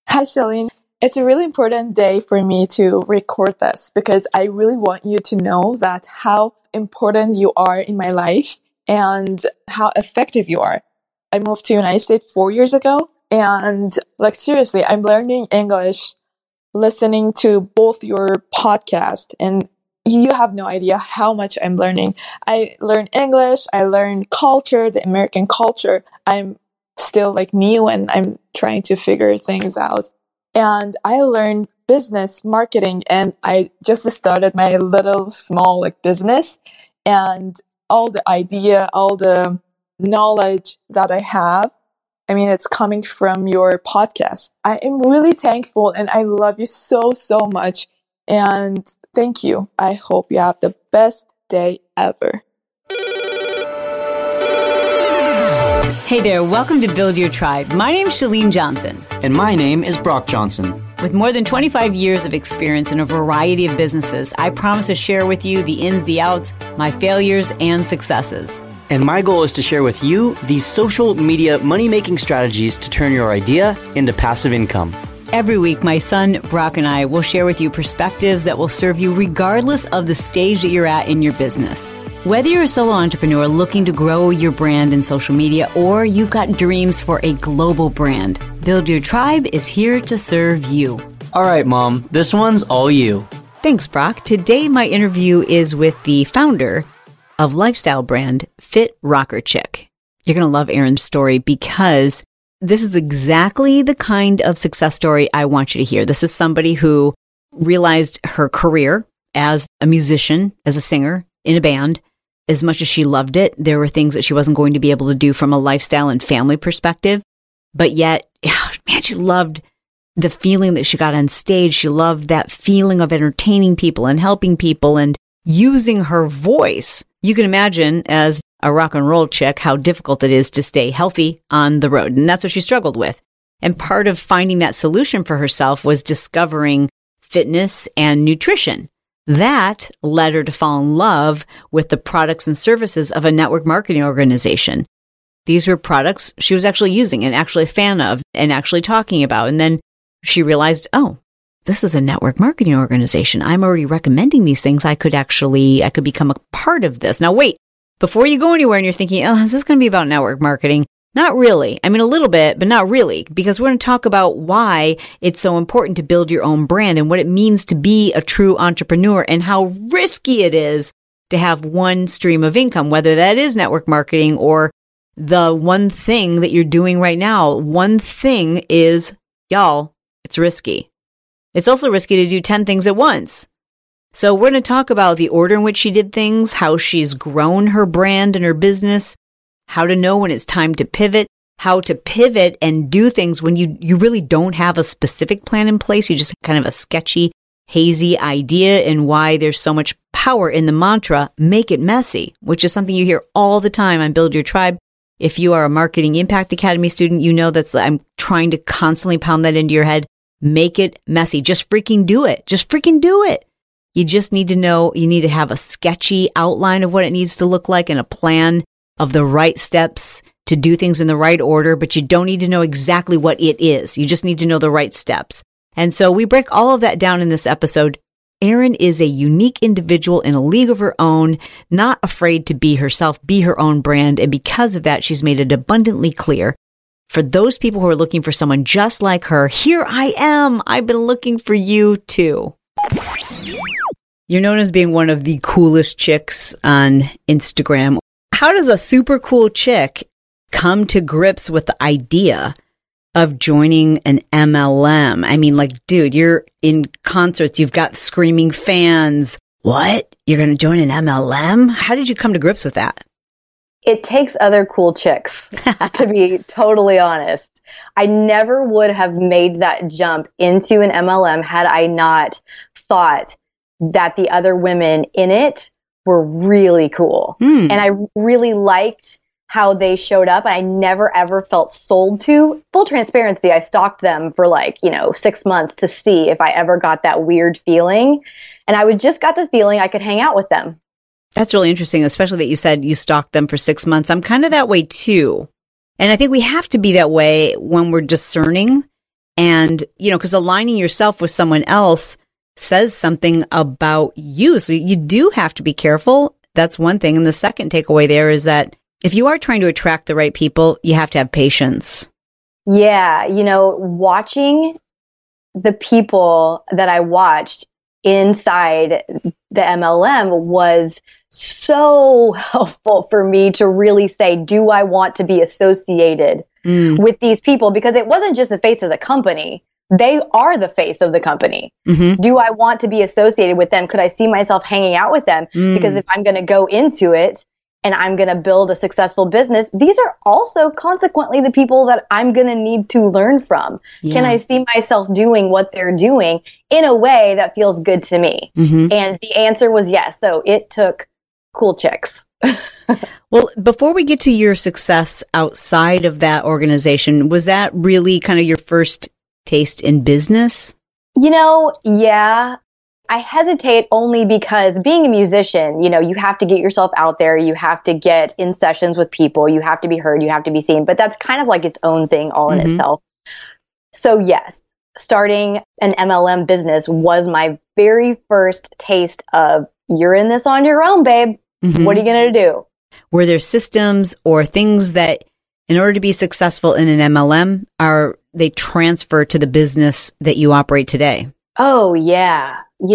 Hi, Shalene. It's a really important day for me to record this because I really want you to know that how important you are in my life and how effective you are. I moved to the United States 4 years ago, and seriously, I'm learning English listening to both your podcast, and you have no idea how much I'm learning. I learn English, I learn culture, the American culture. I'm still new and I'm trying to figure things out. And I learned business marketing, and I just started my little small business, and all the idea, all the knowledge that I have, it's coming from your podcast. I am really thankful and I love you so, so much. And thank you. I hope you have the best day ever. Hey there, welcome to Build Your Tribe. My name's Shalene Johnson. And my name is Brock Johnson. With more than 25 years of experience in a variety of businesses, I promise to share with you the ins, the outs, my failures, and successes. And my goal is to share with you these social media money-making strategies to turn your idea into passive income. Every week, my son, Brock, and I will share with you perspectives that will serve you regardless of the stage that you're at in your business. Whether you're a solo entrepreneur looking to grow your brand in social media or you've got dreams for a global brand, Build Your Tribe is here to serve you. All right, Mom, this one's all you. Thanks, Brock. Today, my interview is with the founder of lifestyle brand Fit Rocker Chick. You're going to love Erin's story because this is exactly the kind of success story I want you to hear. This is somebody who realized her career as a musician, as a singer in a band. As much as she loved it, there were things that she wasn't going to be able to do from a lifestyle and family perspective. But yet, man, she loved the feeling that she got on stage. She loved that feeling of entertaining people and helping people and using her voice. You can imagine as a rock and roll chick how difficult it is to stay healthy on the road. And that's what she struggled with. And part of finding that solution for herself was discovering fitness and nutrition. That led her to fall in love with the products and services of a network marketing organization. These were products she was actually using and actually a fan of and actually talking about. And then she realized, oh, this is a network marketing organization. I'm already recommending these things. I could become a part of this. Now, wait, before you go anywhere and you're thinking, oh, is this going to be about network marketing? Not really. A little bit, but not really, because we're going to talk about why it's so important to build your own brand and what it means to be a true entrepreneur and how risky it is to have one stream of income, whether that is network marketing or the one thing that you're doing right now. One thing is, y'all, it's risky. It's also risky to do 10 things at once. So we're going to talk about the order in which she did things, how she's grown her brand and her business, how to know when it's time to pivot, how to pivot and do things when you really don't have a specific plan in place. You just have kind of a sketchy, hazy idea, and why there's so much power in the mantra, make it messy, which is something you hear all the time on Build Your Tribe. If you are a Marketing Impact Academy student, you know I'm trying to constantly pound that into your head. Make it messy. Just freaking do it. Just freaking do it. You just need to know, you need to have a sketchy outline of what it needs to look like and a plan of the right steps to do things in the right order, but you don't need to know exactly what it is. You just need to know the right steps. And so we break all of that down in this episode. Erin is a unique individual in a league of her own, not afraid to be herself, be her own brand. And because of that, she's made it abundantly clear for those people who are looking for someone just like her, here I am. I've been looking for you too. You're known as being one of the coolest chicks on Instagram. How does a super cool chick come to grips with the idea of joining an MLM? Dude, you're in concerts. You've got screaming fans. What? You're going to join an MLM? How did you come to grips with that? It takes other cool chicks, to be totally honest. I never would have made that jump into an MLM had I not thought that the other women in it were really cool. And I really liked how they showed up. I never ever felt sold to. Full transparency, I stalked them for 6 months to see if I ever got that weird feeling. And I just got the feeling I could hang out with them. That's really interesting, especially that you said you stalked them for 6 months. I'm kind of that way too. And I think we have to be that way when we're discerning And, because aligning yourself with someone else says something about you. So you do have to be careful. That's one thing. And the second takeaway there is that if you are trying to attract the right people, you have to have patience. Yeah. Watching the people that I watched inside the MLM was so helpful for me to really say, do I want to be associated with these people? Because it wasn't just the face of the company. They are the face of the company. Mm-hmm. Do I want to be associated with them? Could I see myself hanging out with them? Because if I'm going to go into it and I'm going to build a successful business, these are also consequently the people that I'm going to need to learn from. Yeah. Can I see myself doing what they're doing in a way that feels good to me? Mm-hmm. And the answer was yes. So it took cool chicks. Well, before we get to your success outside of that organization, was that really kind of your first taste in business? Yeah. I hesitate only because being a musician, you have to get yourself out there. You have to get in sessions with people. You have to be heard. You have to be seen. But that's kind of like its own thing all in itself. So yes, starting an MLM business was my very first taste of, you're in this on your own, babe. Mm-hmm. What are you going to do? Were there systems or things that, in order to be successful in an MLM, they transfer to the business that you operate today? Oh, yeah.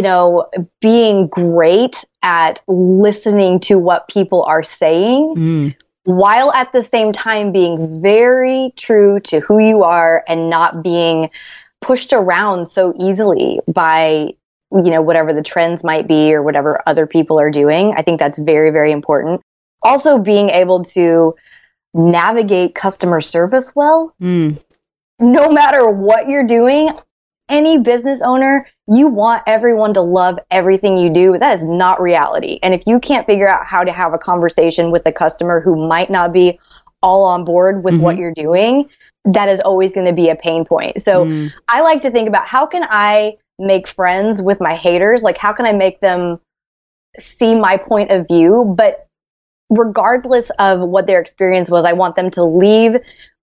Being great at listening to what people are saying, while at the same time being very true to who you are and not being pushed around so easily by, whatever the trends might be or whatever other people are doing. I think that's very, very important. Also being able to navigate customer service well. No matter what you're doing, any business owner, you want everyone to love everything you do. That is not reality. And if you can't figure out how to have a conversation with a customer who might not be all on board with what you're doing, that is always going to be a pain point. So I like to think about, how can I make friends with my haters? Like, how can I make them see my point of view? But regardless of what their experience was, I want them to leave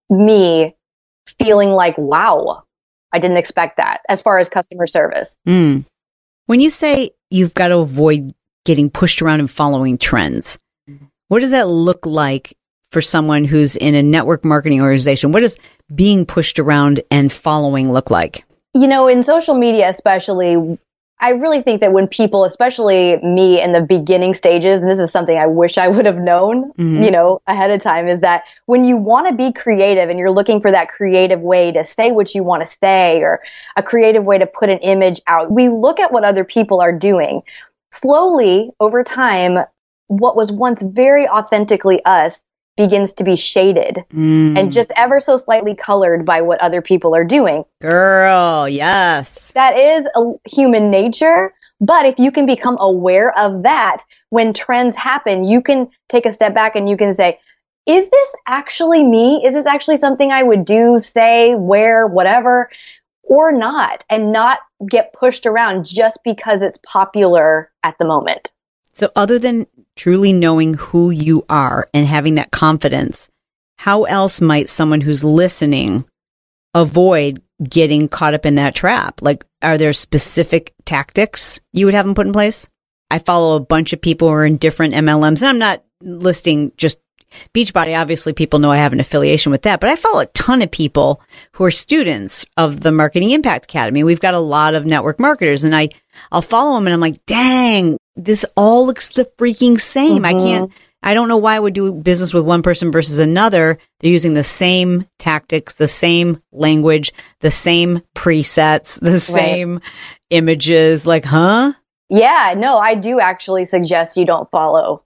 me feeling like, wow, I didn't expect that, as far as customer service. When you say you've got to avoid getting pushed around and following trends, what does that look like for someone who's in a network marketing organization? What does being pushed around and following look like? In social media especially, I really think that when people, especially me in the beginning stages, and this is something I wish I would have known, ahead of time, is that when you want to be creative and you're looking for that creative way to say what you want to say, or a creative way to put an image out, we look at what other people are doing. Slowly, over time, what was once very authentically us begins to be shaded and just ever so slightly colored by what other people are doing. Girl, yes. That is a human nature. But if you can become aware of that, when trends happen, you can take a step back and you can say, is this actually me? Is this actually something I would do, say, wear, whatever, or not? And not get pushed around just because it's popular at the moment. So other than truly knowing who you are and having that confidence, how else might someone who's listening avoid getting caught up in that trap? Like, are there specific tactics you would have them put in place? I follow a bunch of people who are in different MLMs, and I'm not listing just Beachbody. Obviously, people know I have an affiliation with that, but I follow a ton of people who are students of the Marketing Impact Academy. We've got a lot of network marketers, and I'll follow them, and I'm like, dang, this all looks the freaking same. I don't know why I would do business with one person versus another. They're using the same tactics, the same language, the same presets, the same images. Like, huh? Yeah, no, I do actually suggest you don't follow.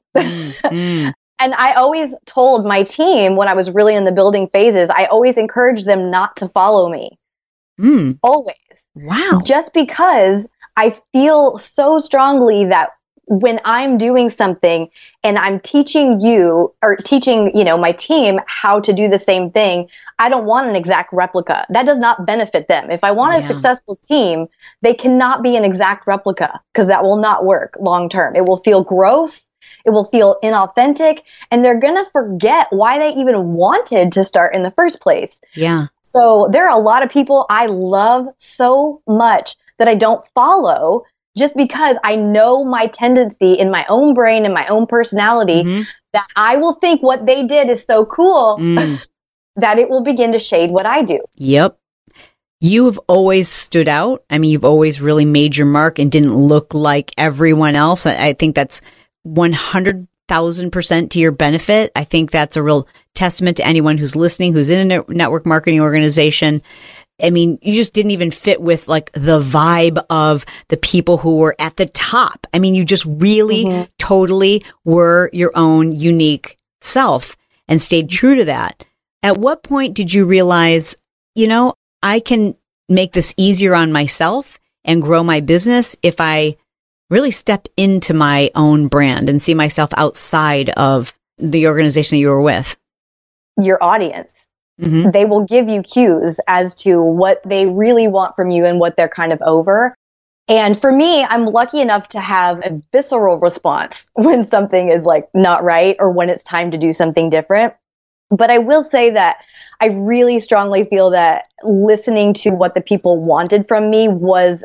And I always told my team when I was really in the building phases, I always encouraged them not to follow me. Always. Wow. Just because I feel so strongly that when I'm doing something and I'm teaching you or teaching, my team how to do the same thing, I don't want an exact replica. That does not benefit them. If I want a successful team, they cannot be an exact replica because that will not work long term. It will feel gross. It will feel inauthentic, and they're going to forget why they even wanted to start in the first place. Yeah. So there are a lot of people I love so much that I don't follow just because I know my tendency in my own brain and my own personality that I will think what they did is so cool that it will begin to shade what I do. Yep. You have always stood out. I mean, you've always really made your mark and didn't look like everyone else. I think that's 100,000% to your benefit. I think that's a real testament to anyone who's listening, who's in a network marketing organization. I mean, you just didn't even fit with like the vibe of the people who were at the top. I mean, you just really totally were your own unique self and stayed true to that. At what point did you realize, you know, I can make this easier on myself and grow my business if I really step into my own brand and see myself outside of the organization that you were with? Your audience. They will give you cues as to what they really want from you and what they're kind of over. And for me, I'm lucky enough to have a visceral response when something is like not right or when it's time to do something different. But I will say that I really strongly feel that listening to what the people wanted from me was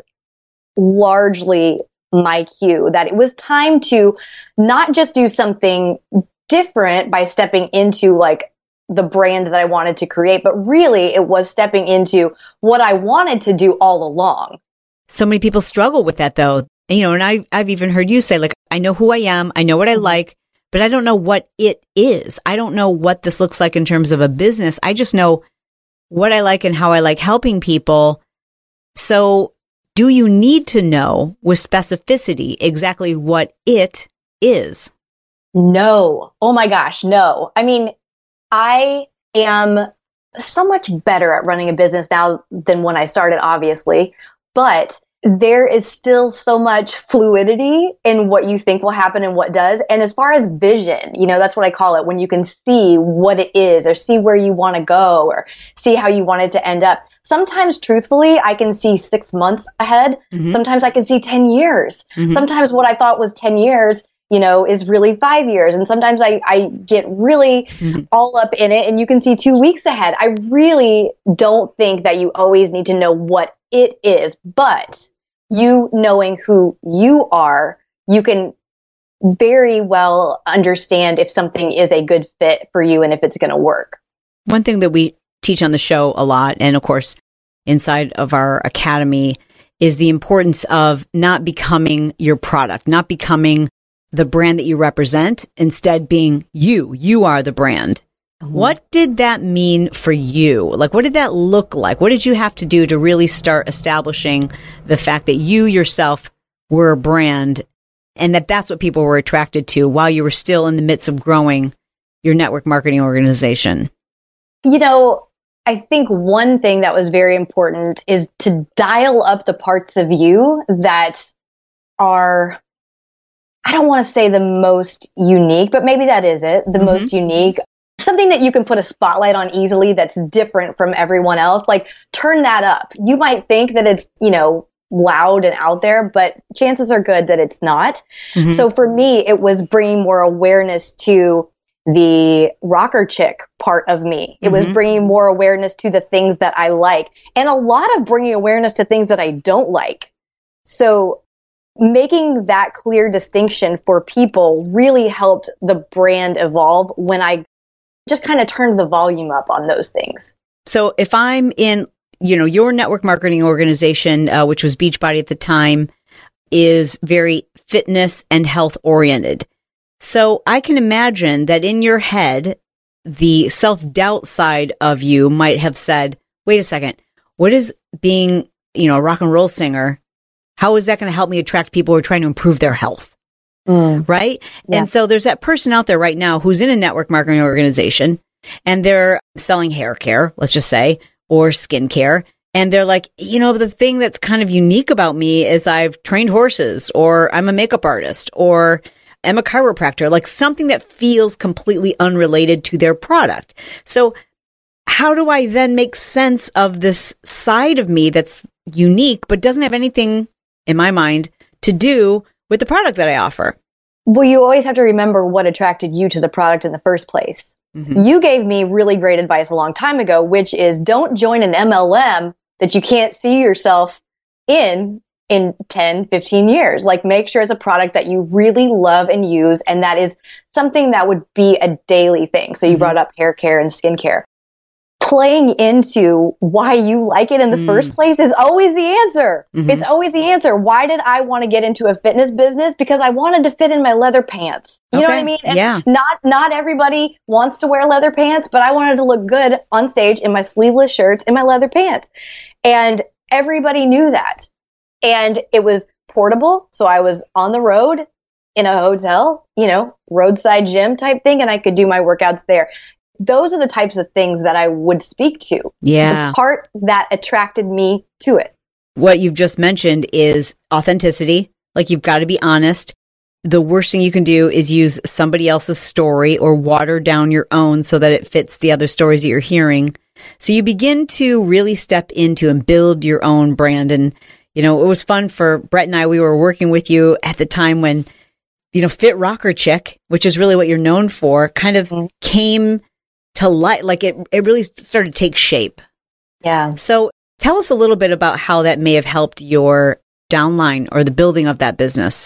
largely my cue, that it was time to not just do something different by stepping into like the brand that I wanted to create, but really it was stepping into what I wanted to do all along. So many people struggle with that though. You know, and I've even heard you say, like, I know who I am, I know what I like, but I don't know what it is. I don't know what this looks like in terms of a business. I just know what I like and how I like helping people. So do you need to know with specificity exactly what it is? No. Oh my gosh, no. I mean, I am so much better at running a business now than when I started, obviously, but there is still so much fluidity in what you think will happen and what does. And as far as vision, you know, that's what I call it, when you can see what it is or see where you want to go or see how you want it to end up. Sometimes, truthfully, I can see 6 months ahead. Sometimes I can see 10 years. Sometimes what I thought was 10 years, you know, is really 5 years. And sometimes I get really all up in it and you can see 2 weeks ahead. I really don't think that you always need to know what it is, but you knowing who you are, you can very well understand if something is a good fit for you and if it's going to work. One thing that we teach on the show a lot, and of course, inside of our academy, is the importance of not becoming your product, not becoming the brand that you represent, instead being you. You are the brand. What did that mean for you? Like, what did that look like? What did you have to do to really start establishing the fact that you yourself were a brand and that that's what people were attracted to while you were still in the midst of growing your network marketing organization? You know, I think one thing that was very important is to dial up the parts of you that are, I don't want to say the most unique, but maybe that is it, the most unique. Something that you can put a spotlight on easily that's different from everyone else. Like, turn that up. You might think that it's, you know, loud and out there, but chances are good that it's not. So for me, it was bringing more awareness to the rocker chick part of me. It was bringing more awareness to the things that I like, and a lot of bringing awareness to things that I don't like. So making that clear distinction for people really helped the brand evolve when I just kind of turned the volume up on those things. So if I'm in, you know, your network marketing organization, which was Beachbody at the time, is very fitness and health oriented. So I can imagine that in your head, the self-doubt side of you might have said, wait a second, what is being, you know, a rock and roll singer? How is that going to help me attract people who are trying to improve their health? Right? Yeah. And so there's that person out there right now who's in a network marketing organization and they're selling hair care, let's just say, or skincare. And they're like, you know, the thing that's kind of unique about me is I've trained horses, or I'm a makeup artist, or I'm a chiropractor, like something that feels completely unrelated to their product. So how do I then make sense of this side of me that's unique, but doesn't have anything, in my mind, to do with the product that I offer? Well, you always have to remember what attracted you to the product in the first place. You gave me really great advice a long time ago, which is don't join an MLM that you can't see yourself in 10, 15 years. Like, make sure it's a product that you really love and use, and that is something that would be a daily thing. So you brought up hair care and skincare. Playing into why you like it in the first place is always the answer. It's always the answer. Why did I want to get into a fitness business? Because I wanted to fit in my leather pants. You know what I mean? And not everybody wants to wear leather pants, but I wanted to look good on stage in my sleeveless shirts, in my leather pants. And everybody knew that. And it was portable. So I was on the road in a hotel, roadside gym type thing, and I could do my workouts there. Those are the types of things that I would speak to. Yeah. The part that attracted me to it. What you've just mentioned is authenticity. Like, you've got to be honest. The worst thing you can do is use somebody else's story or water down your own so that it fits the other stories that you're hearing. So you begin to really step into and build your own brand. And, it was fun for Brett and I. We were working with you at the time when, Fit Rocker Chick, which is really what you're known for, kind of came to light. Like, it really started to take shape. Yeah. So tell us a little bit about how that may have helped your downline or the building of that business.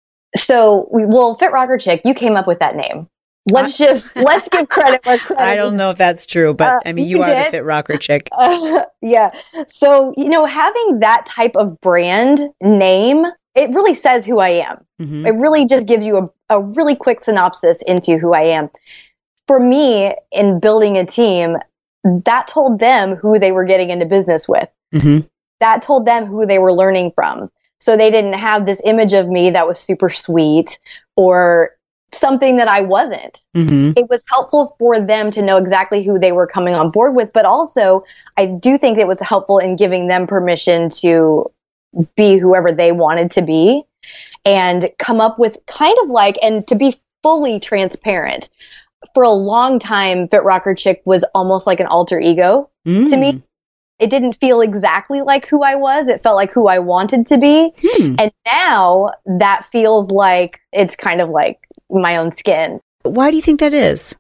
So, Fit Rocker Chick, you came up with that name. Let's give credit where credit. I don't know if that's true, but you are the Fit Rocker Chick. Yeah. So, having that type of brand name, it really says who I am. It really just gives you a really quick synopsis into who I am. For me, in building a team, that told them who they were getting into business with. That told them who they were learning from. So they didn't have this image of me that was super sweet or something that I wasn't. It was helpful for them to know exactly who they were coming on board with. But also, I do think it was helpful in giving them permission to be whoever they wanted to be and come up with and to be fully transparent. For a long time, Fit Rocker Chick was almost like an alter ego to me. It didn't feel exactly like who I was. It felt like who I wanted to be. And now that feels like it's kind of like my own skin. Why do you think that is?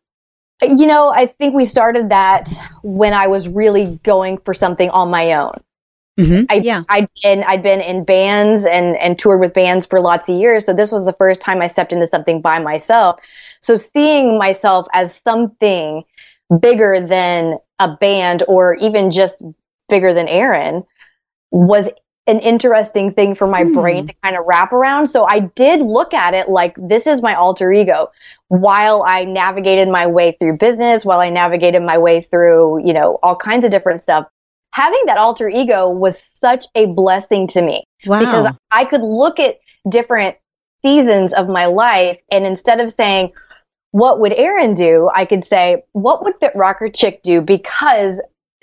I think we started that when I was really going for something on my own. I'd been in bands and toured with bands for lots of years. So this was the first time I stepped into something by myself. So seeing myself as something bigger than a band or even just bigger than Erin was an interesting thing for my brain to kind of wrap around. So I did look at it like, this is my alter ego. While I navigated my way through business, while I navigated my way through, all kinds of different stuff, having that alter ego was such a blessing to me. Wow. Because I could look at different seasons of my life, and instead of saying, what would Erin do? I could say, what would Fit Rocker Chick do? Because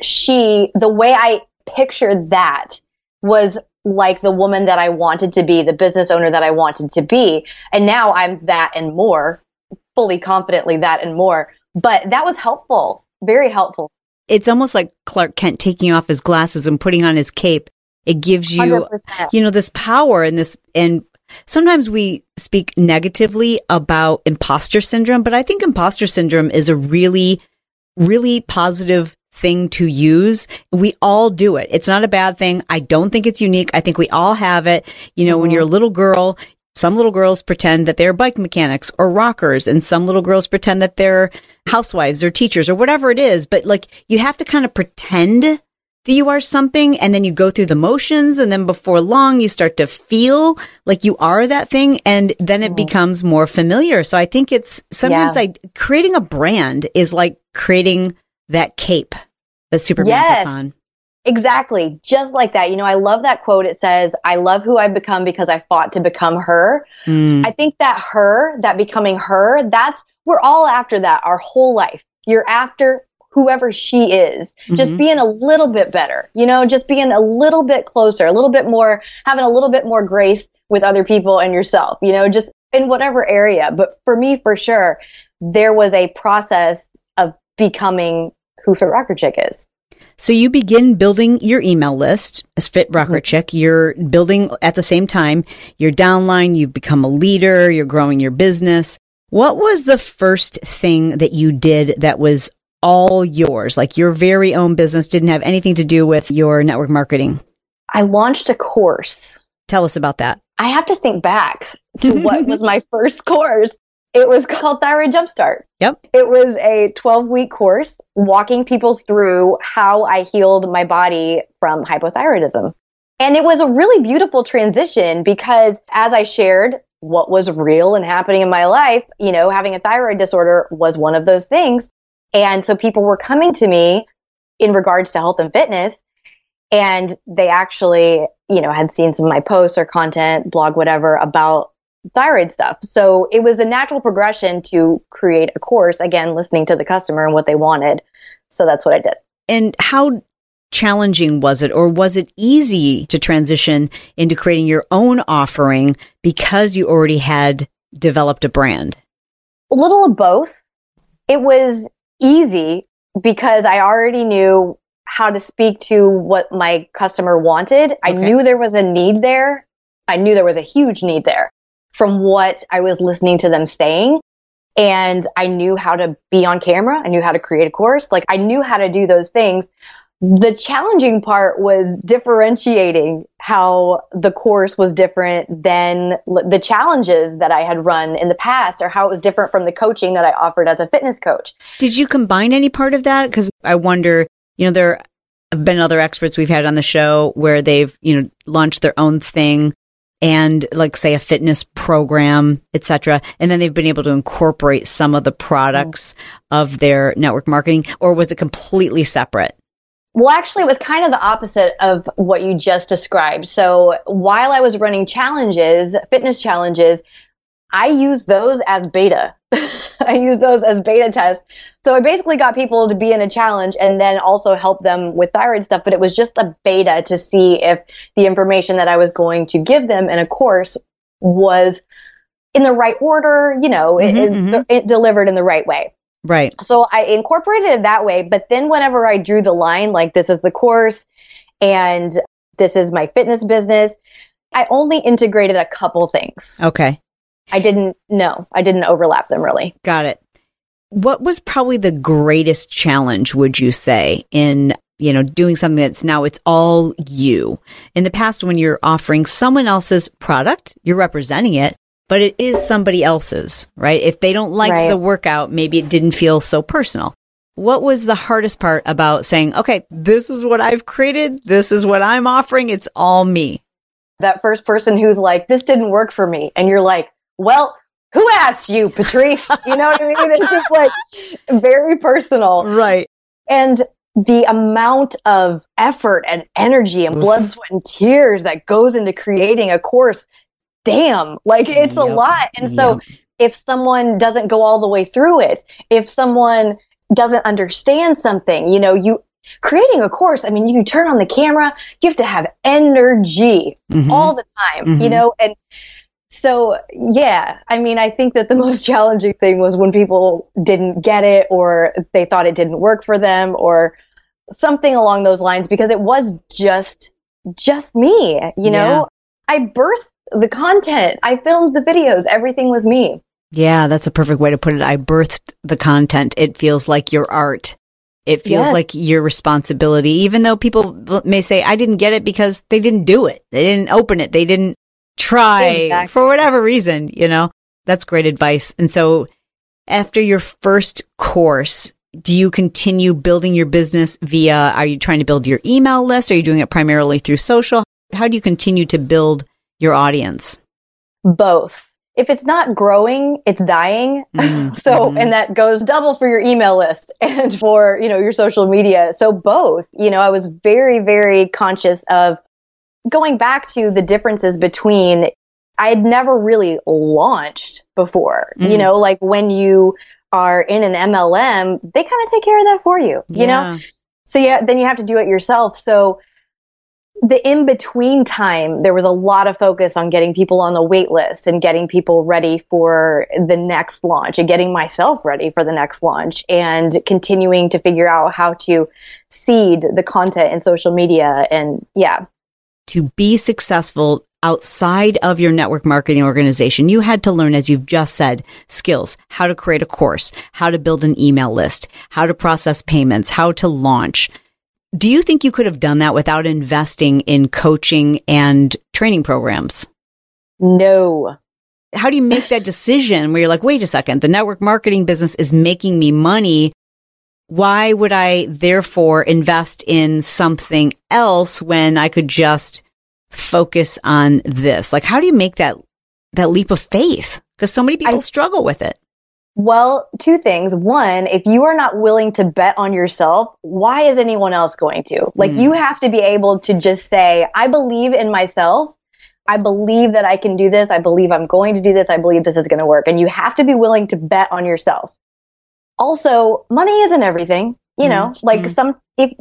the way I pictured that was like the woman that I wanted to be, the business owner that I wanted to be. And now I'm that and more, fully confidently that and more. But that was helpful, very helpful. It's almost like Clark Kent taking off his glasses and putting on his cape. It gives you, 100%. This power and sometimes we speak negatively about imposter syndrome, but I think imposter syndrome is a really, really positive thing to use. We all do it. It's not a bad thing. I don't think it's unique. I think we all have it. When you're a little girl, some little girls pretend that they're bike mechanics or rockers, and some little girls pretend that they're housewives or teachers or whatever it is. But you have to kind of pretend that you are something, and then you go through the motions, and then before long you start to feel like you are that thing, and then it becomes more familiar. So I think it's sometimes creating a brand is like creating that cape that Superman puts on. Exactly. Just like that. I love that quote. It says, I love who I've become because I fought to become her. I think that becoming her, we're all after that our whole life. You're after whoever she is, just being a little bit better, just being a little bit closer, a little bit more, having a little bit more grace with other people and yourself, just in whatever area. But for me, for sure, there was a process of becoming who Fit Rocker Chick is. So you begin building your email list as Fit Rocker Chick. You're building at the same time your downline. You've become a leader. You're growing your business. What was the first thing that you did that was all yours, like your very own business, didn't have anything to do with your network marketing? I launched a course. Tell us about that. I have to think back to what was my first course. It was called Thyroid Jumpstart. Yep. It was a 12-week course walking people through how I healed my body from hypothyroidism. And it was a really beautiful transition because as I shared what was real and happening in my life, having a thyroid disorder was one of those things. And so people were coming to me in regards to health and fitness, and they actually, had seen some of my posts or content, blog, whatever, about thyroid stuff. So it was a natural progression to create a course, again, listening to the customer and what they wanted. So that's what I did. And how challenging was it, or was it easy to transition into creating your own offering because you already had developed a brand? A little of both. It was easy because I already knew how to speak to what my customer wanted. I knew there was a need there. I knew there was a huge need there from what I was listening to them saying. And I knew how to be on camera. I knew how to create a course. Like, I knew how to do those things. The challenging part was differentiating how the course was different than the challenges that I had run in the past, or how it was different from the coaching that I offered as a fitness coach. Did you combine any part of that? Because I wonder, there have been other experts we've had on the show where they've, launched their own thing and, like, say, a fitness program, etc., and then they've been able to incorporate some of the products of their network marketing, or was it completely separate? Well, actually, it was kind of the opposite of what you just described. So while I was running challenges, fitness challenges, I used those as beta. I used those as beta tests. So I basically got people to be in a challenge and then also help them with thyroid stuff. But it was just a beta to see if the information that I was going to give them in a course was in the right order, it delivered in the right way. Right. So I incorporated it that way. But then whenever I drew the line, like, this is the course and this is my fitness business, I only integrated a couple things. Okay. I didn't overlap them really. Got it. What was probably the greatest challenge, would you say, in, doing something that's now it's all you? In the past, when you're offering someone else's product, you're representing it, but it is somebody else's, right? If they don't like the workout, maybe it didn't feel so personal. What was the hardest part about saying, okay, this is what I've created, this is what I'm offering, it's all me? That first person who's like, this didn't work for me. And you're like, well, who asked you, Patrice? You know what I mean? It's just like very personal. Right. And the amount of effort and energy and blood, sweat, and tears that goes into creating a course, damn, like, it's a lot. And so if someone doesn't go all the way through it, if someone doesn't understand something, you creating a course, I mean, you turn on the camera, you have to have energy all the time, and so, yeah, I mean, I think that the most challenging thing was when people didn't get it, or they thought it didn't work for them, or something along those lines, because it was just me, I birthed the content. I filmed the videos. Everything was me. Yeah, that's a perfect way to put it. I birthed the content. It feels like your art. It feels like your responsibility, even though people may say, I didn't get it because they didn't do it. They didn't open it. They didn't try for whatever reason, That's great advice. And so after your first course, do you continue building your business are you trying to build your email list? Are you doing it primarily through social? How do you continue to build your audience? Both. If it's not growing, it's dying. And that goes double for your email list and for, your social media. So both, I was very, very conscious of going back to the differences between, I had never really launched before, like when you are in an MLM, they kind of take care of that for you, you know? So then you have to do it yourself. So the in-between time, there was a lot of focus on getting people on the wait list and getting people ready for the next launch and getting myself ready for the next launch and continuing to figure out how to seed the content in social media. And yeah. To be successful outside of your network marketing organization, you had to learn, as you've just said, skills, how to create a course, how to build an email list, how to process payments, how to launch. Do you think you could have done that without investing in coaching and training programs? No. How do you make that decision where you're like, wait a second, the network marketing business is making me money. Why would I therefore invest in something else when I could just focus on this? Like, how do you make that leap of faith? Because so many people struggle with it. Well, two things. One, if you are not willing to bet on yourself, why is anyone else going to? Like, you have to be able to just say, I believe in myself. I believe that I can do this. I believe I'm going to do this. I believe this is going to work. And you have to be willing to bet on yourself. Also, money isn't everything. You know, if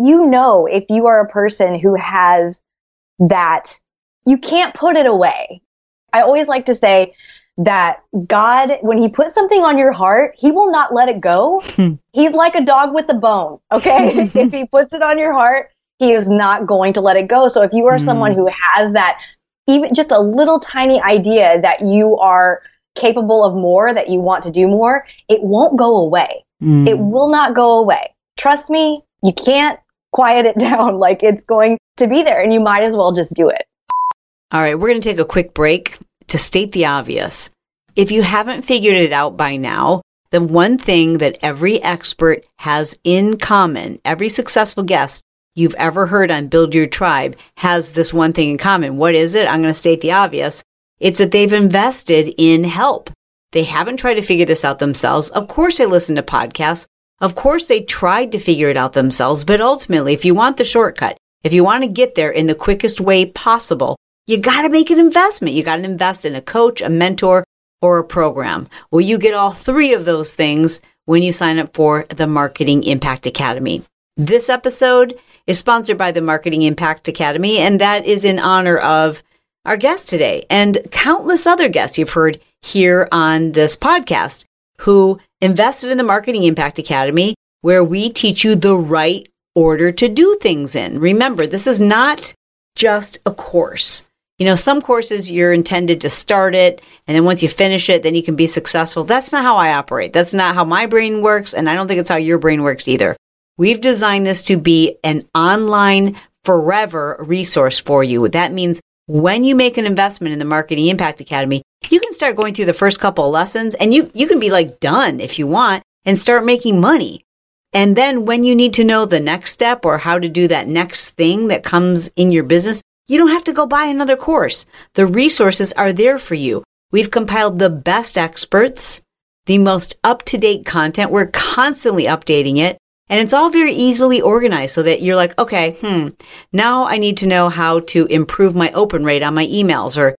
you are a person who has that, you can't put it away. I always like to say that God, when he puts something on your heart, he will not let it go. He's like a dog with a bone. Okay. If he puts it on your heart, he is not going to let it go. So if you are someone who has that, even just a little tiny idea that you are capable of more, that you want to do more, it won't go away. It will not go away. Trust me, you can't quiet it down. Like, it's going to be there, and you might as well just do it. All right, we're going to take a quick break to state the obvious. If you haven't figured it out by now, the one thing that every expert has in common, every successful guest you've ever heard on Build Your Tribe has this one thing in common. What is it? I'm going to state the obvious. It's that they've invested in help. They haven't tried to figure this out themselves. Of course, they listen to podcasts. Of course, they tried to figure it out themselves. But ultimately, if you want the shortcut, if you want to get there in the quickest way possible, you got to make an investment. You got to invest in a coach, a mentor, or a program. Well, you get all three of those things when you sign up for the Marketing Impact Academy. This episode is sponsored by the Marketing Impact Academy, and that is in honor of our guest today and countless other guests you've heard here on this podcast who invested in the Marketing Impact Academy, where we teach you the right order to do things in. Remember, this is not just a course. You know, some courses you're intended to start it, and then once you finish it, then you can be successful. That's not how I operate. That's not how my brain works, and I don't think it's how your brain works either. We've designed this to be an online forever resource for you. That means when you make an investment in the Marketing Impact Academy, you can start going through the first couple of lessons, and you can be like done if you want and start making money. And then when you need to know the next step or how to do that next thing that comes in your business, you don't have to go buy another course. The resources are there for you. We've compiled the best experts, the most up-to-date content. We're constantly updating it. And it's all very easily organized so that you're like, okay, now I need to know how to improve my open rate on my emails, or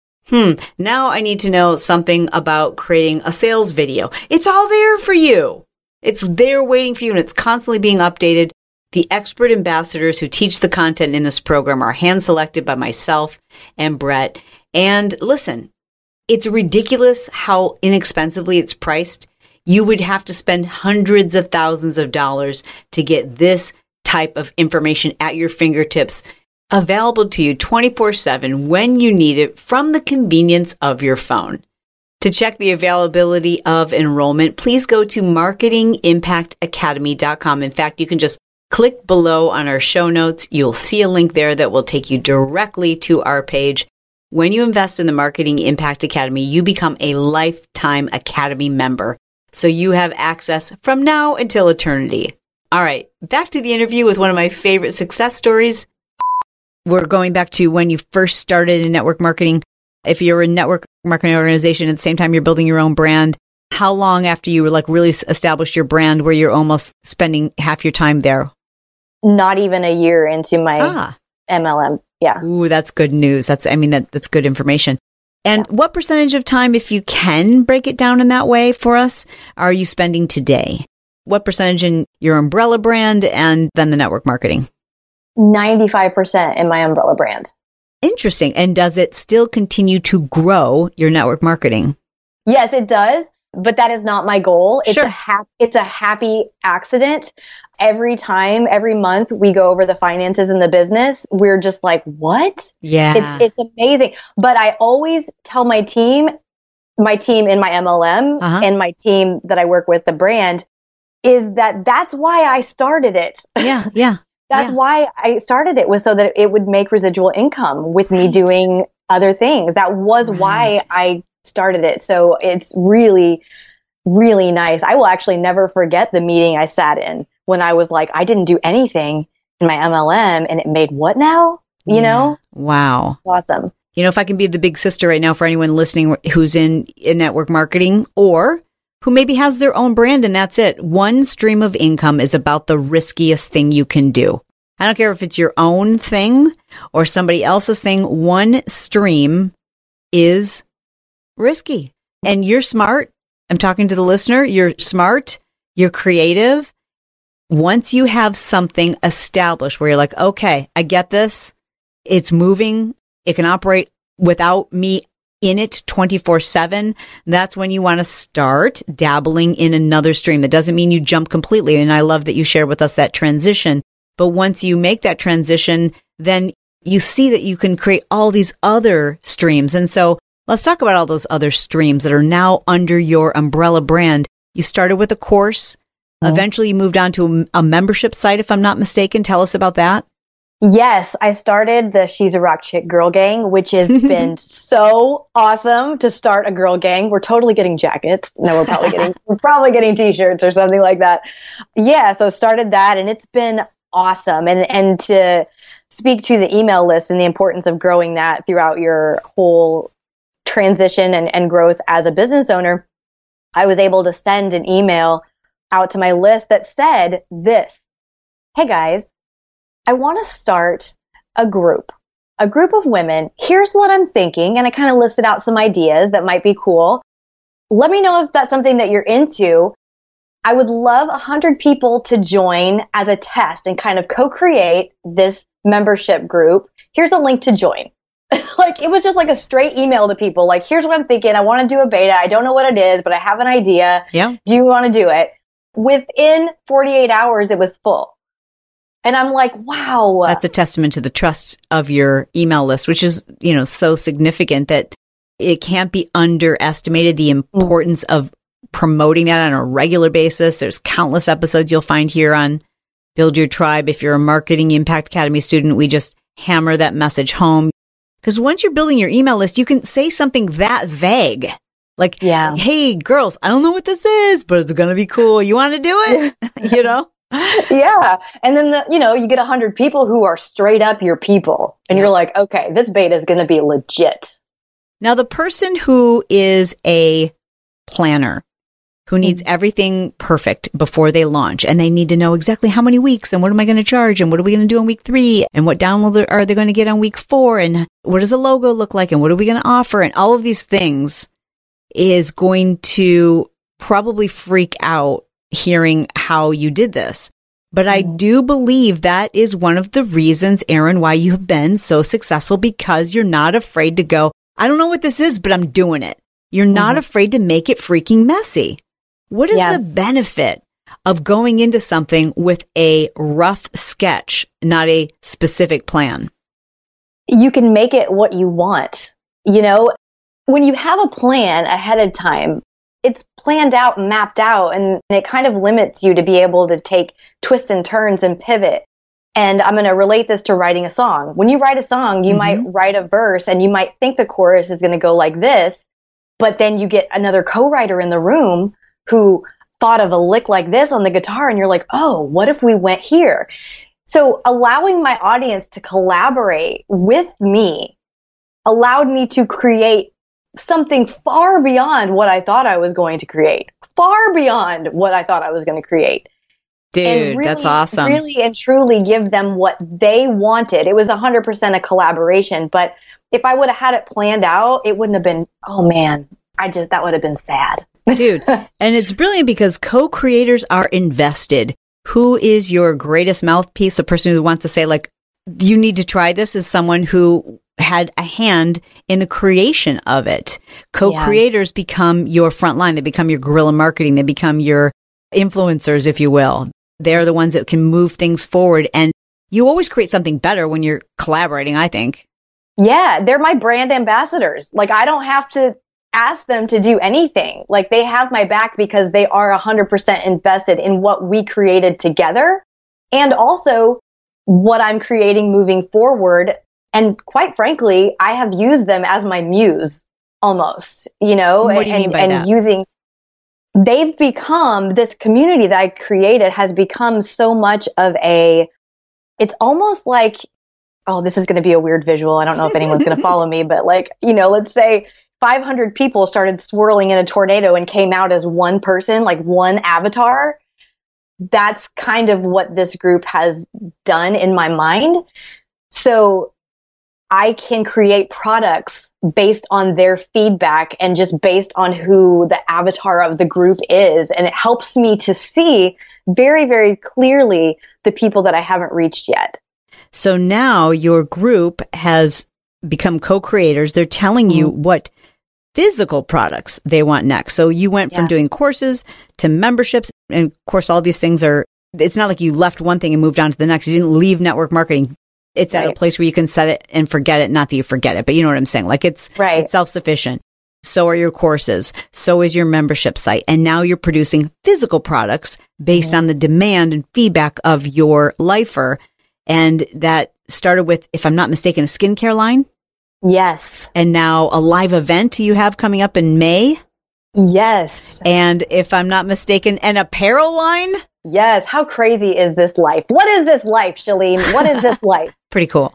now I need to know something about creating a sales video. It's all there for you. It's there waiting for you, and it's constantly being updated. The expert ambassadors who teach the content in this program are hand-selected by myself and Brett. And listen, it's ridiculous how inexpensively it's priced. You would have to spend hundreds of thousands of dollars to get this type of information at your fingertips, available to you 24/7 when you need it from the convenience of your phone. To check the availability of enrollment, please go to marketingimpactacademy.com. In fact, you can just click below on our show notes. You'll see a link there that will take you directly to our page. When you invest in the Marketing Impact Academy, you become a lifetime Academy member. So you have access from now until eternity. All right, back to the interview with one of my favorite success stories. We're going back to when you first started in network marketing. If you're a network marketing organization at the same time you're building your own brand, how long after you were like really established your brand where you're almost spending half your time there? Not even a year into my MLM. Yeah. Ooh, that's good news. That's good information. And what percentage of time, if you can break it down in that way for us, are you spending today? What percentage in your umbrella brand and then the network marketing? 95% in my umbrella brand. Interesting. And does it still continue to grow your network marketing? Yes, it does. But that is not my goal. It's Sure. It's a happy accident. Every time, every month we go over the finances in the business, we're just like, what? Yeah. It's amazing. But I always tell my team in my MLM and my team that I work with, the brand, is that's why I started it. Yeah. Yeah. That's why I started it, was so that it would make residual income with me doing other things. That was why I started it. So it's really, really nice. I will actually never forget the meeting I sat in when I was like, I didn't do anything in my MLM and it made what now? You know? Wow. It's awesome. You know, if I can be the big sister right now for anyone listening who's in network marketing or who maybe has their own brand and that's it. One stream of income is about the riskiest thing you can do. I don't care if it's your own thing or somebody else's thing. One stream is risky. And you're smart. I'm talking to the listener. You're smart. You're creative. Once you have something established where you're like, okay, I get this. It's moving. It can operate without me in it 24/7. That's when you want to start dabbling in another stream. It doesn't mean you jump completely. And I love that you shared with us that transition. But once you make that transition, then you see that you can create all these other streams. And so let's talk about all those other streams that are now under your umbrella brand. You started with a course. Eventually you moved on to a membership site, if I'm not mistaken. Tell us about that. Yes, I started the She's a Rock Chick Girl Gang, which has been so awesome to start a girl gang. We're totally getting jackets. No, we're probably getting t-shirts or something like that. Yeah, so started that and it's been awesome. And to speak to the email list and the importance of growing that throughout your whole transition and growth as a business owner, I was able to send an email out to my list that said this: hey guys, I want to start a group of women. Here's what I'm thinking. And I kind of listed out some ideas that might be cool. Let me know if that's something that you're into. I would love 100 people to join as a test and kind of co-create this membership group. Here's a link to join. Like, it was just like a straight email to people. Like, here's what I'm thinking. I want to do a beta. I don't know what it is, but I have an idea. Yeah. Do you want to do it? Within 48 hours, it was full. And I'm like, wow. That's a testament to the trust of your email list, which is, you know, so significant that it can't be underestimated, the importance of promoting that on a regular basis. There's countless episodes you'll find here on Build Your Tribe. If you're a Marketing Impact Academy student, we just hammer that message home. Because once you're building your email list, you can say something that vague. Like, hey, girls, I don't know what this is, but it's going to be cool. You want to do it? You know? Yeah. And then, you get 100 people who are straight up your people. And you're like, okay, this beta is going to be legit. Now, the person who is a planner, who needs everything perfect before they launch, and they need to know exactly how many weeks and what am I going to charge and what are we going to do on week 3 and what download are they going to get on week 4 and what does a logo look like and what are we going to offer and all of these things, is going to probably freak out hearing how you did this. But I do believe that is one of the reasons, Erin, why you have been so successful, because you're not afraid to go, I don't know what this is, but I'm doing it. You're not afraid to make it freaking messy. What is the benefit of going into something with a rough sketch, not a specific plan? You can make it what you want. When you have a plan ahead of time, it's planned out and mapped out, and it kind of limits you to be able to take twists and turns and pivot. And I'm going to relate this to writing a song. When you write a song, you might write a verse and you might think the chorus is going to go like this, but then you get another co-writer in the room who thought of a lick like this on the guitar, and you're like, oh, what if we went here? So allowing my audience to collaborate with me allowed me to create something far beyond what I thought I was going to create, far beyond what I thought I was going to create. Dude, really, that's awesome. Really and truly give them what they wanted. It was 100% a collaboration, but if I would have had it planned out, it wouldn't have been, oh man, that would have been sad. Dude, and it's brilliant because co-creators are invested. Who is your greatest mouthpiece? The person who wants to say, like, you need to try this as someone who had a hand in the creation of it. Co-creators become your front line. They become your guerrilla marketing. They become your influencers, if you will. They're the ones that can move things forward. And you always create something better when you're collaborating, I think. Yeah, they're my brand ambassadors. Like, I don't have to ask them to do anything. Like, they have my back because they are 100% invested in what we created together and also what I'm creating moving forward. And quite frankly, I have used them as my muse almost, you know, What do you mean by that? They've become, this community that I created has become so much of it's almost like, oh, this is going to be a weird visual. I don't know if anyone's going to follow me, but like, you know, let's say 500 people started swirling in a tornado and came out as one person, like one avatar. That's kind of what this group has done in my mind. So I can create products based on their feedback and just based on who the avatar of the group is. And it helps me to see very, very clearly the people that I haven't reached yet. So now your group has become co-creators. They're telling you what physical products they want next. So you went from doing courses to memberships. And of course, all these things it's not like you left one thing and moved on to the next. You didn't leave network marketing. It's at a place where you can set it and forget it. Not that you forget it, but you know what I'm saying? Like it's self-sufficient. So are your courses. So is your membership site. And now you're producing physical products based on the demand and feedback of your lifer. And that started with, if I'm not mistaken, a skincare line. Yes. And now a live event you have coming up in May. Yes. And if I'm not mistaken, an apparel line. Yes. How crazy is this life? What is this life, Chalene? What is this life? Pretty cool.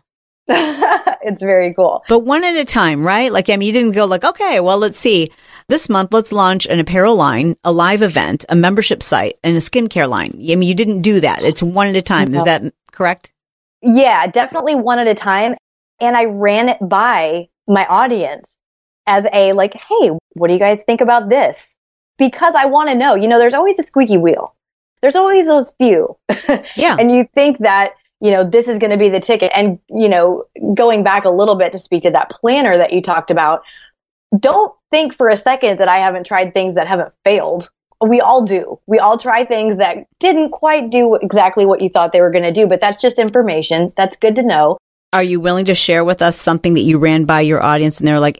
It's very cool. But one at a time, right? Like, I mean, you didn't go like, okay, well, let's see. This month, let's launch an apparel line, a live event, a membership site, and a skincare line. I mean, you didn't do that. It's one at a time. Is that correct? Yeah, definitely one at a time. And I ran it by my audience as like, hey, what do you guys think about this? Because I want to know, you know, there's always a squeaky wheel. There's always those few. Yeah. And you think that, you know, this is going to be the ticket. And, you know, going back a little bit to speak to that planner that you talked about, don't think for a second that I haven't tried things that haven't failed. We all do. We all try things that didn't quite do exactly what you thought they were going to do, but that's just information. That's good to know. Are you willing to share with us something that you ran by your audience and they're like,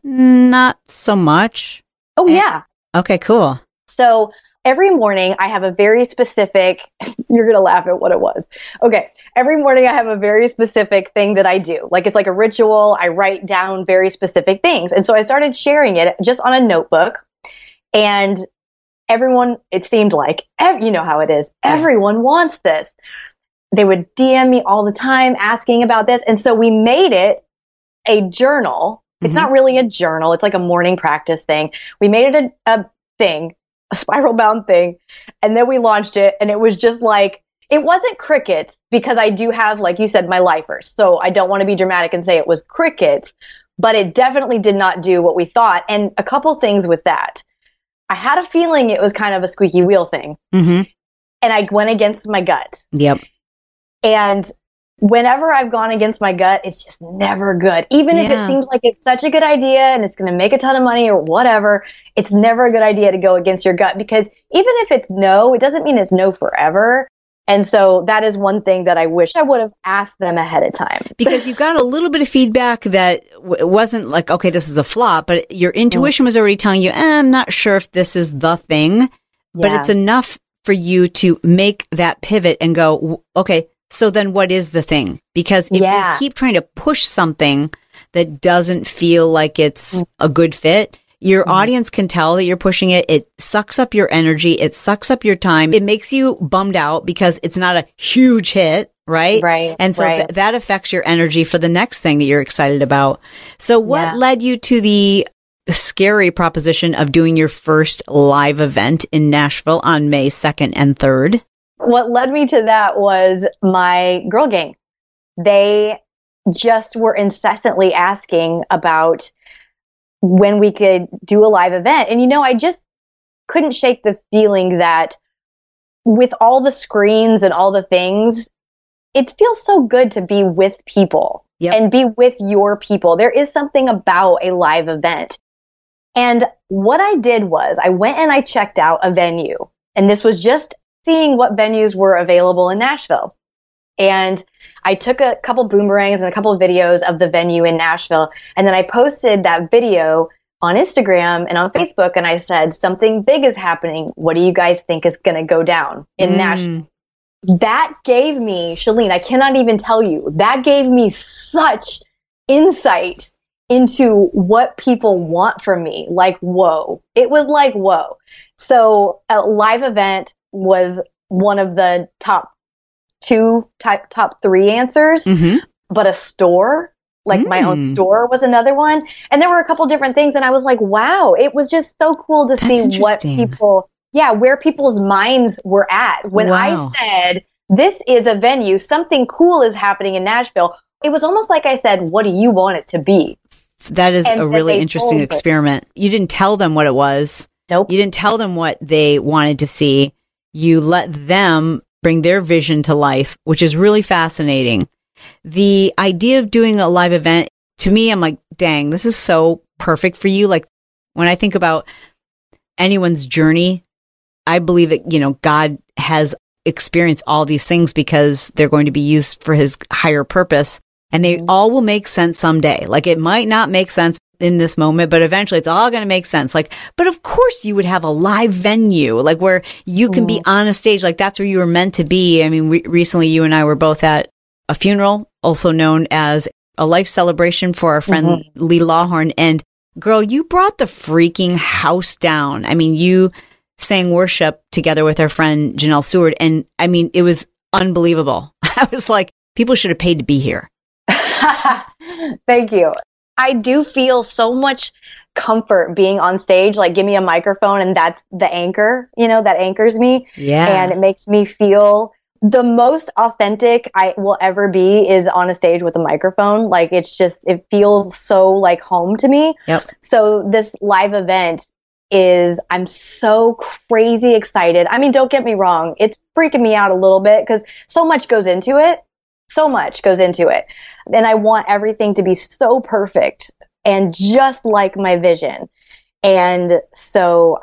not so much? Oh, yeah. Okay, cool. So every morning I have a very specific, you're going to laugh at what it was. Okay. Every morning I have a very specific thing that I do. Like, it's like a ritual. I write down very specific things. And so I started sharing it just on a notebook, and everyone, it seemed like, you know how it is. Everyone wants this. They would DM me all the time asking about this. And so we made it a journal. It's not really a journal. It's like a morning practice thing. We made it a thing, a spiral bound thing. And then we launched it. And it was just like, it wasn't crickets, because I do have, like you said, my lifers. So I don't want to be dramatic and say it was crickets, but it definitely did not do what we thought. And a couple things with that. I had a feeling it was kind of a squeaky wheel thing. And I went against my gut. Yep. And whenever I've gone against my gut, it's just never good. Even if it seems like it's such a good idea and it's going to make a ton of money or whatever, it's never a good idea to go against your gut, because even if it's no, it doesn't mean it's no forever. And so that is one thing that I wish I would have asked them ahead of time. Because you got a little bit of feedback that wasn't like, okay, this is a flop, but your intuition was already telling you, I'm not sure if this is the thing, but it's enough for you to make that pivot and go, okay, so then what is the thing? Because if you keep trying to push something that doesn't feel like it's a good fit, your audience can tell that you're pushing it. It sucks up your energy. It sucks up your time. It makes you bummed out because it's not a huge hit, right? Right. And so that affects your energy for the next thing that you're excited about. So what led you to the scary proposition of doing your first live event in Nashville on May 2nd and 3rd? What led me to that was my girl gang. They just were incessantly asking about when we could do a live event. And, you know, I just couldn't shake the feeling that with all the screens and all the things, it feels so good to be with people and be with your people. There is something about a live event. And what I did was I went and I checked out a venue, and this was just seeing what venues were available in Nashville. And I took a couple boomerangs and a couple of videos of the venue in Nashville. And then I posted that video on Instagram and on Facebook. And I said, something big is happening. What do you guys think is going to go down in Nashville? That gave me, Chalene, I cannot even tell you, that gave me such insight into what people want from me. Like, whoa. It was like, whoa. So a live event was one of the top 3 answers, but a store, like my own store, was another one. And there were a couple different things. And I was like, wow, it was just so cool to see what people, where people's minds were at. When I said, this is a venue, something cool is happening in Nashville, it was almost like I said, what do you want it to be? That is a really interesting experiment. You didn't tell them what it was. Nope. You didn't tell them what they wanted to see. You let them bring their vision to life, which is really fascinating. The idea of doing a live event, to me, I'm like, dang, this is so perfect for you. Like, when I think about anyone's journey, I believe that, God has experienced all these things because they're going to be used for his higher purpose, and they all will make sense someday. Like, it might not make sense in this moment, but eventually it's all going to make sense. Like, but of course you would have a live venue, like where you can be on a stage. Like, that's where you were meant to be. I mean, recently you and I were both at a funeral, also known as a life celebration for our friend Lee Lawhorn. And girl, you brought the freaking house down. I mean, you sang worship together with our friend Janelle Seward. And I mean, it was unbelievable. I was like, people should have paid to be here. Thank you. I do feel so much comfort being on stage. Like, give me a microphone and that's the anchor, that anchors me. Yeah. And it makes me feel the most authentic I will ever be is on a stage with a microphone. Like, it feels so like home to me. Yep. So this live event I'm so crazy excited. I mean, don't get me wrong. It's freaking me out a little bit because so much goes into it. And I want everything to be so perfect and just like my vision. And so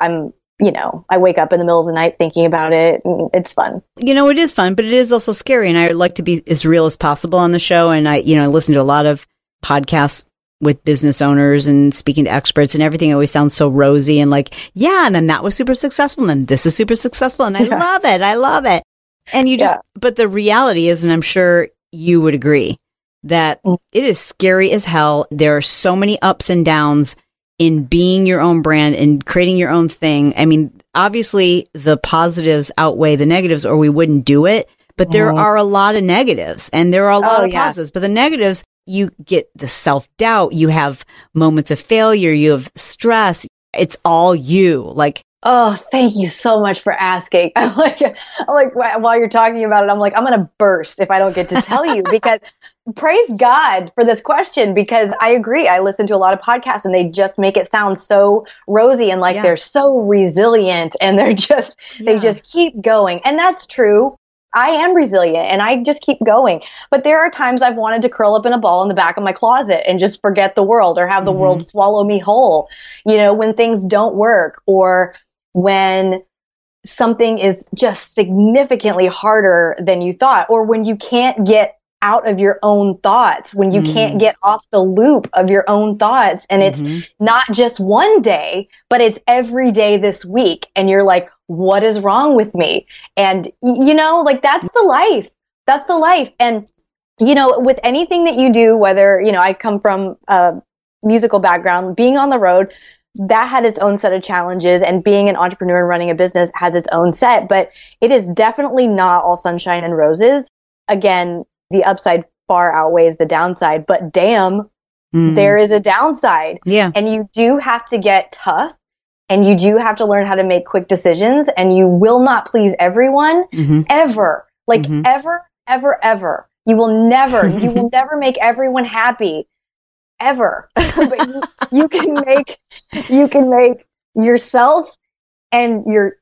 I wake up in the middle of the night thinking about it. And it's fun. It is fun, but it is also scary. And I like to be as real as possible on the show. And I listen to a lot of podcasts with business owners and speaking to experts, and everything always sounds so rosy and like, and then that was super successful. And then this is super successful. And I love it. And but the reality is, and I'm sure you would agree, that it is scary as hell. There are so many ups and downs in being your own brand and creating your own thing. I mean, obviously the positives outweigh the negatives or we wouldn't do it, but there are a lot of negatives and there are a lot of positives, but the negatives, you get the self-doubt, you have moments of failure, you have stress. It's all you. Like, oh, thank you so much for asking. I'm like, while you're talking about it, I'm like, I'm going to burst if I don't get to tell you, because praise God for this question, because I agree. I listen to a lot of podcasts and they just make it sound so rosy and like they're so resilient and they just keep going. And that's true. I am resilient and I just keep going. But there are times I've wanted to curl up in a ball in the back of my closet and just forget the world or have the world swallow me whole, when things don't work or when something is just significantly harder than you thought, or when you can't get out of your own thoughts, when you can't get off the loop of your own thoughts. And it's not just one day, but it's every day this week. And you're like, what is wrong with me? And, that's the life. That's the life. And, with anything that you do, whether, I come from a musical background, being on the road, that had its own set of challenges, and being an entrepreneur and running a business has its own set, but it is definitely not all sunshine and roses. Again, the upside far outweighs the downside, but damn, there is a downside. Yeah. And you do have to get tough and you do have to learn how to make quick decisions, and you will not please everyone ever. Like ever, ever. You will never make everyone happy. Ever. But you can make yourself and your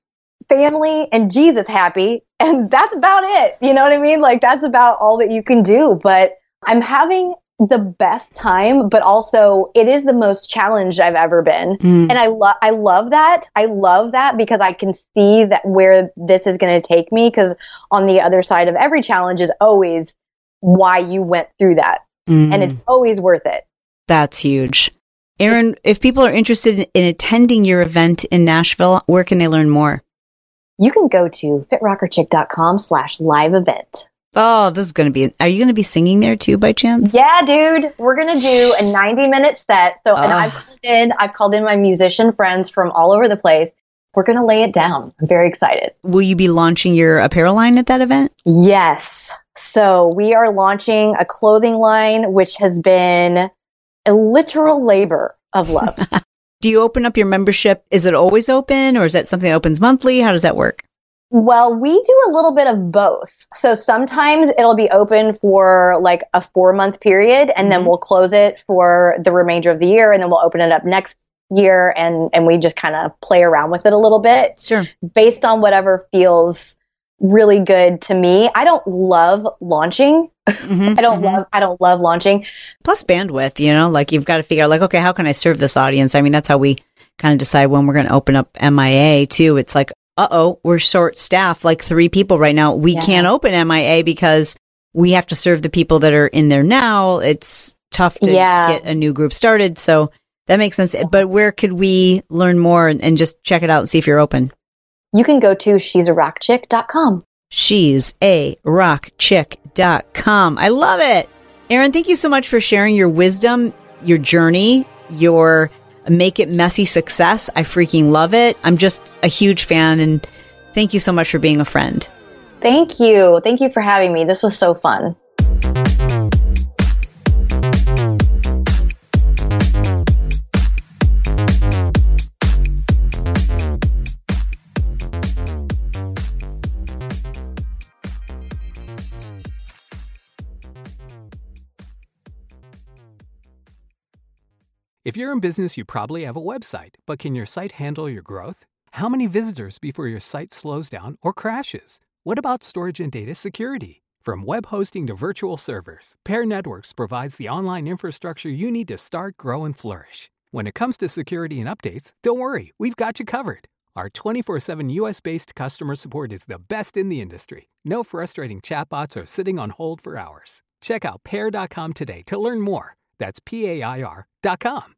family, and Jesus happy. And that's about it. You know what I mean? Like, that's about all that you can do. But I'm having the best time, but also it is the most challenged I've ever been. And I love that. I love that because I can see that where this is going to take me, because on the other side of every challenge is always why you went through that. And it's always worth it. That's huge. Erin, if people are interested in attending your event in Nashville, where can they learn more? You can go to fitrockerchick.com/live event. Oh, this is going to be, are you going to be singing there too by chance? Yeah, dude. We're going to do a 90-minute set. So, and I've called in my musician friends from all over the place. We're going to lay it down. I'm very excited. Will you be launching your apparel line at that event? Yes. So we are launching a clothing line, which has been a literal labor of love. Do you open up your membership? Is it always open, or is that something that opens monthly? How does that work? Well, we do a little bit of both. So sometimes it'll be open for like a 4-month period, and then we'll close it for the remainder of the year, and then we'll open it up next year, and we just kind of play around with it a little bit. Sure. Based on whatever feels really good to me. I don't love launching. I don't love launching. Plus bandwidth, you know, like you've got to figure out like, okay, how can I serve this audience? I mean, that's how we kind of decide when we're going to open up MIA too. It's like, we're short staffed, like 3 people right now. We can't open MIA because we have to serve the people that are in there now. It's tough to get a new group started. So that makes sense. But where could we learn more and just check it out and see if you're open? You can go to she'sarockchick.com. she'sarockchick.com. I love it. Erin, thank you so much for sharing your wisdom, your journey, your make it messy success. I freaking love it. I'm just a huge fan, and thank you so much for being a friend. Thank you. Thank you for having me. This was so fun. If you're in business, you probably have a website, but can your site handle your growth? How many visitors before your site slows down or crashes? What about storage and data security? From web hosting to virtual servers, Pair Networks provides the online infrastructure you need to start, grow, and flourish. When it comes to security and updates, don't worry, we've got you covered. Our 24/7 US-based customer support is the best in the industry. No frustrating chatbots or sitting on hold for hours. Check out pair.com today to learn more. That's PAIR.com.